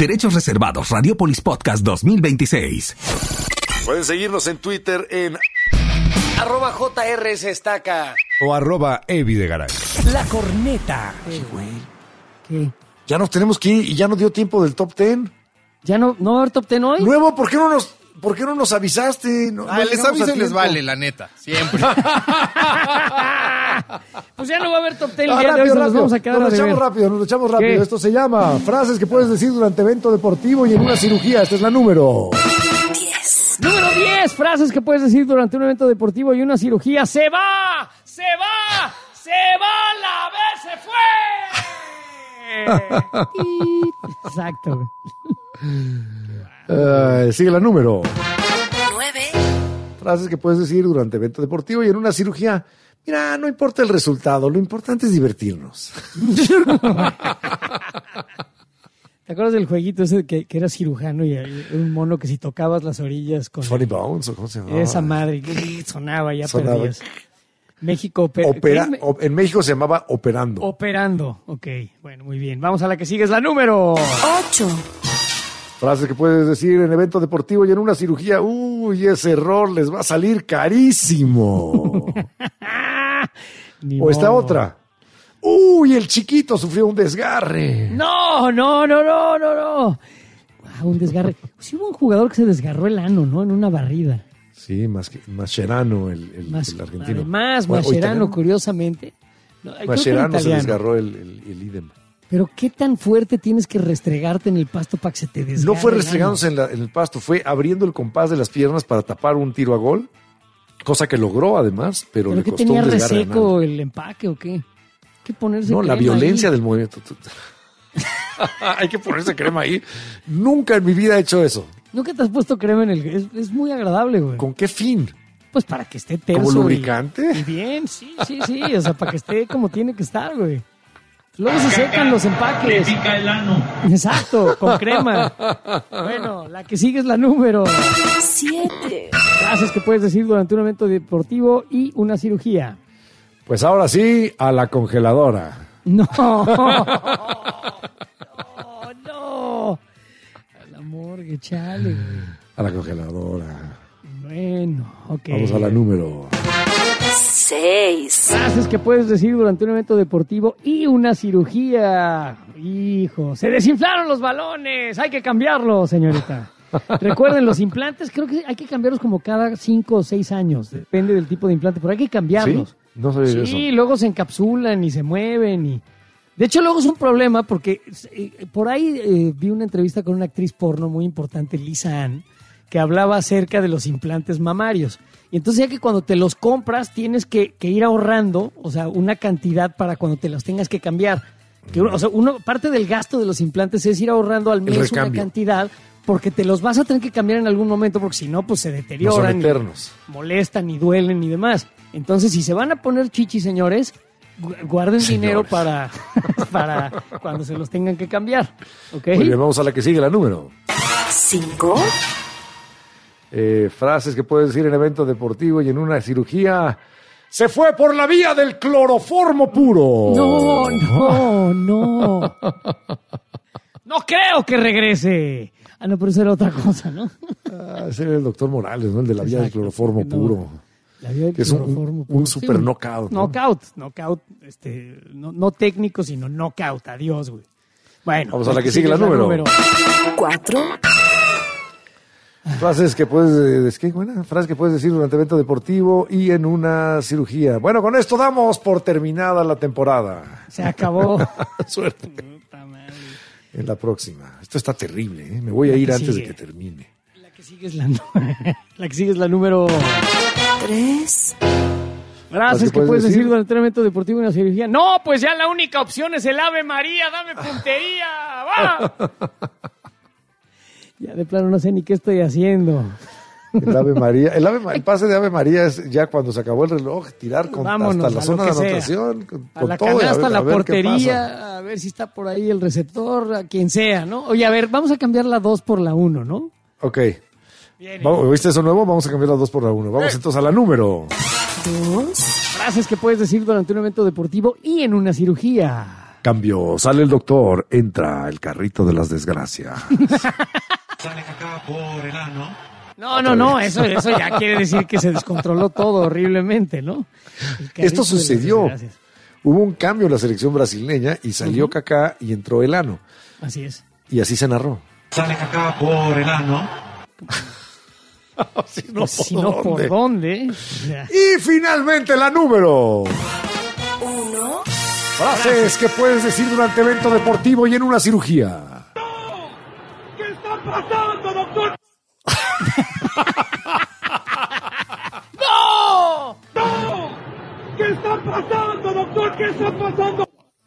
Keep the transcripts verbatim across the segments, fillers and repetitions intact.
Derechos reservados. Radiopolis Podcast dos mil veintiséis. Pueden seguirnos en Twitter en arroba J R S Estaca o arroba Evi de Garay. La Corneta. Ay, güey. ¿Qué? Ya nos tenemos que ir y ya no dio tiempo del top ten. ¿Ya no, no va a haber top ten hoy? Nuevo, ¿por qué no nos, por qué no nos avisaste? No, Ah, no les llegamos aviso a y les tiempo. vale, la neta. Siempre. Pues ya no va a haber top ten el Ah, día de hoy, rápido, se nos rápido. vamos a quedar Nos a lo echamos deber. rápido, nos lo echamos rápido. ¿Qué? Esto se llama frases que puedes decir durante evento deportivo y en una cirugía. Esta es la número. Número diez, frases que puedes decir durante un evento deportivo y una cirugía. ¡Se va! ¡Se va! ¡Se va! ¡La vez se fue! Exacto. Uh, sigue la número. nueve. Frases que puedes decir durante evento deportivo y en una cirugía. Mira, no importa el resultado, lo importante es divertirnos. ¿Te acuerdas del jueguito ese que, que era cirujano y hay un mono que si tocabas las orillas con Funny Bones, ¿o cómo se llama? esa madre grrr, sonaba, ya Sonaba. perdías? México opera, Opera, ¿qué? o- en México se llamaba Operando. Operando. Ok, bueno, muy bien. Vamos a la que sigue, es la número. ocho. Frases que puedes decir en evento deportivo y en una cirugía. Uy, ese error les va a salir carísimo. Ni O esta modo. otra. Uy, el chiquito sufrió un desgarre. No, no, no, no, no, no. Ah, un desgarre. Sí hubo un jugador que se desgarró el ano, ¿no? En una barrida. Sí, más que Mascherano, el, el, Más, el argentino. Además, Bueno, Mascherano, italiano. curiosamente. No, creo que Mascherano se italiano. desgarró el, el, el idem. Pero qué tan fuerte tienes que restregarte en el pasto para que se te desgarre. No fue el restregándose en, la- en el pasto, fue abriendo el compás de las piernas para tapar un tiro a gol, cosa que logró además, pero, ano? le ¿Pero qué costó tenía un desgarre reseco anal. el empaque o qué? Hay que ponerse No, la crema violencia ahí. del movimiento. Hay que ponerse crema ahí. Nunca en mi vida he hecho eso. Nunca te has puesto crema en el... Es, es muy agradable, güey. ¿Con qué fin? Pues para que esté terso. ¿Como y- lubricante? Y bien, sí, sí, sí. O sea, para que esté como tiene que estar, güey. Luego se secan los empaques. Le pica el ano. Exacto, con crema. Bueno, la que sigue es la número. siete. Frases que puedes decir durante un evento deportivo y una cirugía. Pues ahora sí, a la congeladora. No. No, no. A la morgue, chale, güey. A la congeladora. Bueno, ok. Vamos a la número. seis. Frases que puedes decir durante un evento deportivo y una cirugía. Hijo, se desinflaron los balones. Hay que cambiarlos, señorita. Recuerden, los implantes creo que hay que cambiarlos como cada cinco o seis años. Depende del tipo de implante, pero hay que cambiarlos. ¿Sí? No sabía eso. Sí, luego se encapsulan y se mueven. y De hecho, luego es un problema porque eh, por ahí eh, vi una entrevista con una actriz porno muy importante, Lisa Ann, que hablaba acerca de los implantes mamarios. Y entonces ya que cuando te los compras tienes que, que ir ahorrando, o sea, una cantidad para cuando te los tengas que cambiar. Que uno- o sea, uno, parte del gasto de los implantes es ir ahorrando al mes una recambio. cantidad porque te los vas a tener que cambiar en algún momento porque si no, pues se No son deterioran. y eternos. molestan y duelen y demás. Entonces, si se van a poner chichis, señores, gu- guarden dinero para, para cuando se los tengan que cambiar. ¿Ok? Muy bien, vamos a la que sigue, la número. cinco. Eh, frases que puedes decir en evento deportivo y en una cirugía. Se fue por la vía del cloroformo puro. No, no, no. No creo que regrese. Ah, no, pero eso era otra cosa, ¿no? Ah, ese era el doctor Morales, ¿no? El de la vía del Exacto, cloroformo no. puro. La vía del Que es un- cloroformo un puro. super Sí, knockout, ¿no? Knockout, knockout, este, no, no técnico, sino knockout. Adiós, güey. Bueno. Vamos a la que sigue, la número. cuatro. Frases que puedes, ¿qué buena? Frases que puedes decir durante evento deportivo y en una cirugía. Bueno, con esto damos por terminada la temporada. Se acabó. Suerte Puta madre. en la próxima. Esto está terrible, ¿eh? Me voy a La ir que antes sigue. de que termine. La que sigue es la, nu- la que sigue es la número. tres. Frases que puedes puedes decir decir? durante un evento deportivo y una cirugía. No, pues ya la única opción es el Ave María. Dame puntería. ¡Va! Ya de plano no sé ni qué estoy haciendo. El Ave María, el, Ave Ma- el pase de Ave María es ya cuando se acabó el reloj, tirar con, Vámonos, hasta la a zona lo de que sea. anotación, con, A con la todo, y a canasta, ver- a la a ver qué pasa. portería, a ver si está por ahí el receptor, a quien sea, ¿no? Oye, a ver, vamos a cambiar la dos por la uno, ¿no? Ok. Bien. Vamos, ¿viste eso nuevo? Vamos a cambiar las dos por la uno. Vamos entonces a la número. dos. Frases que puedes decir durante un evento deportivo y en una cirugía. Cambio, sale el doctor, entra el carrito de las desgracias. Sale caca por el ano. No, no, no, eso, eso ya quiere decir que se descontroló todo horriblemente, ¿no? El carrito Esto de las sucedió. desgracias. Hubo un cambio en la selección brasileña y salió Ujú. Kaká y entró el ano. Así es. Y así se narró. Sale caca por el ano. Si Pues si no, ¿por dónde? O sea, Y finalmente la número. Uno. Frases que puedes decir durante evento deportivo y en una cirugía. ¿Qué está pasando, doctor? ¡No! ¡No! ¿Qué está pasando, doctor? ¿Qué está pasando?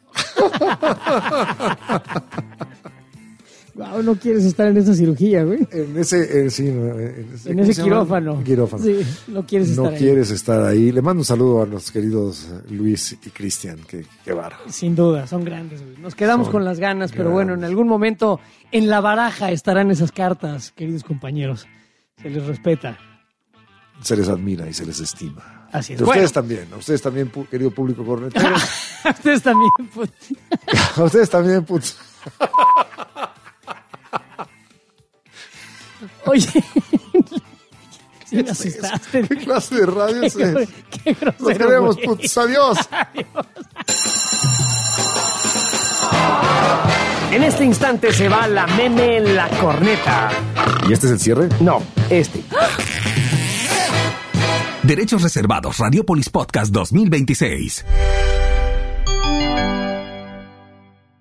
Wow, no quieres estar en esa cirugía, güey. En ese, eh, sí, no, en ese, En ¿cómo ese se llama? quirófano. Quirófano. Sí, no quieres estar No ahí. quieres estar ahí. Le mando un saludo a los queridos eh, Luis y Cristian. Que, qué bárbaro. Sin duda, son grandes, güey. Nos quedamos Son con las ganas, pero bueno, en grandes. algún momento en la baraja estarán esas cartas, queridos compañeros. Se les respeta. Se les admira y se les estima. Así es. Y a ustedes Bueno. también, a ustedes también, pu- querido público cornetero. Ustedes también, pues. A ustedes también, putz. Oye, sí me asustaste. ¿Qué clase de radio Qué, es? gro- qué grosero, Nos queremos, güey. putz. Adiós. En este instante se va la meme la corneta. ¿Y este es el cierre? No, este. Derechos reservados. Radiopolis Podcast dos mil veintiséis.